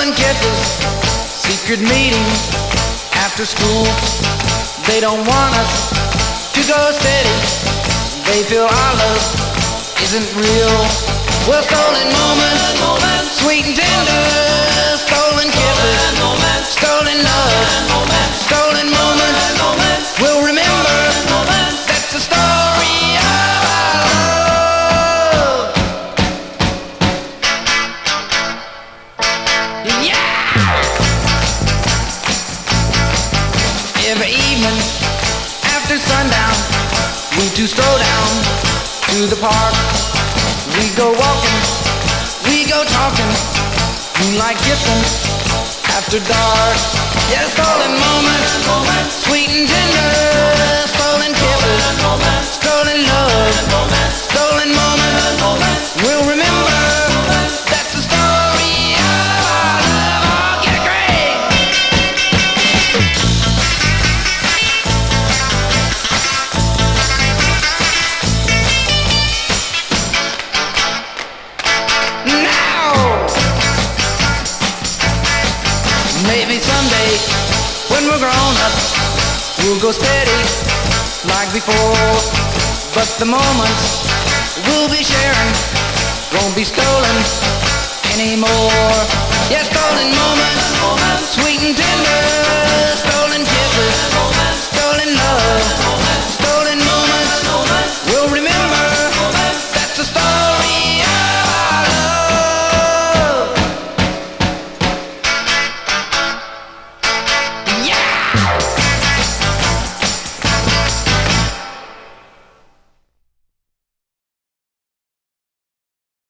stolen kisses, secret meetings after school. They don't want us to go steady. They feel our love isn't real. Well, stolen moments, sweet and tender. Stolen kisses, stolen love, stolen moments. We'll remember that's the story of our love. Yeah! Every evening after sundown, we two stroll down to the park. We go walking, we go talking, moonlight kissing after dark. Yeah, stolen moments, sweet and tender. Stolen kisses, stolen love, stolen moments. We'll remember that's the story of our love. Oh, get it great! Maybe someday, when we're grown up, we'll go steady like before. But the moments we'll be sharing won't be stolen anymore. Yeah, stolen moments, sweet and tender.